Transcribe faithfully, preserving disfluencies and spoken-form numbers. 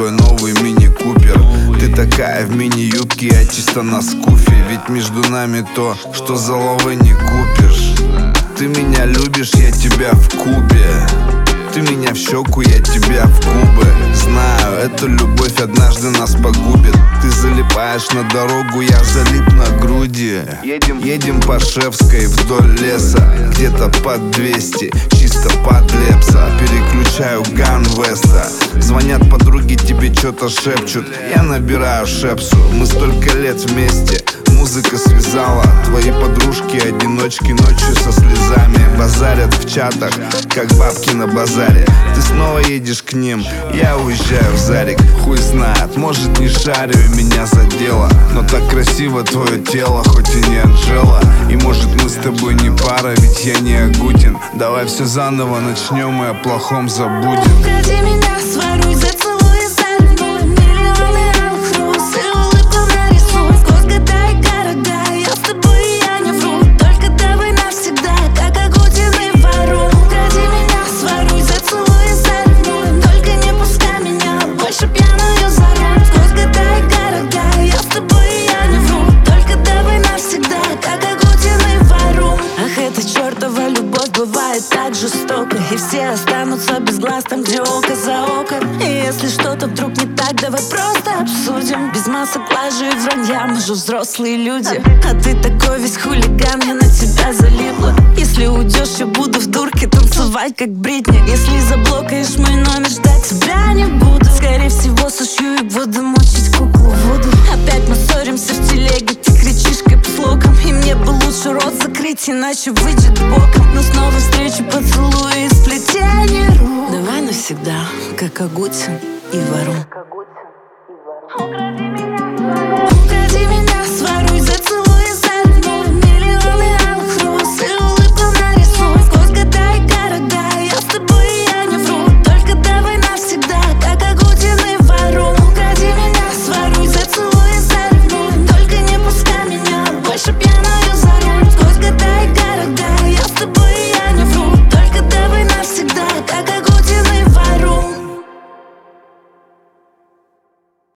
твой новый мини-купер. Ты такая в мини-юбке, я чисто на скуфе. Ведь между нами то, что за лавы не купишь. Ты меня любишь, я тебя в кубе. Ты меня в щеку, я тебя в губы. Знаю, эта любовь однажды нас погубит. Ты залипаешь на дорогу, я залип на груди. Едем, едем по Шевской вдоль леса. Где-то под двести, чисто под лепса. Переключаю Ган Веста. Звонят подруги, тебе что-то шепчут. Я набираю Шепсу. Мы столько лет вместе, музыка связала. Твои подружки-одиночки ночью со слезами базарят в чатах, как бабки на базаре. Ты снова едешь к ним, я уезжаю в Зарик. Хуй знает, может не шарю и меня задело. Но так красиво твое тело, хоть и не Анжела. И может мы с тобой не пара, ведь я не Агутин. Давай все заново начнем и о плохом забудем. Укради меня, своруй, зацелуй, заревнуй. Миллионы алых роз и улыбку нарисуй. Сквозь года и города, я с тобой, я не вру. Только давай навсегда, как Агутин и Варум. Укради меня, своруй, зацелуй, заревнуй. Только не пускай меня больше пьяную за руль. Сквозь года и города, я с тобой, я не вру. Только давай навсегда, как Агутин и Варум. Ах, эта чертова любовь бывает так жестоко, и все останутся без глаз там, где око за око. И если что-то вдруг не так, давай просто обсудим. Без масок, лжи и вранья, мы же взрослые люди. А ты такой весь хулиган, я на тебя залипла. Если уйдешь, я буду в дурке танцевать, как Бритни. Если заблокаешь мой номер, ждать тебя не буду. Скорее всего, сошью и буду мочить куклу в воду. Опять мы ссоримся в телеге, ты кричишь кэпслоком. И мне бы лучше рот закрыть, иначе выйдет боком. Но снова встречу поцелуи из сплетения рук. Давай навсегда, как Агутин и Варум.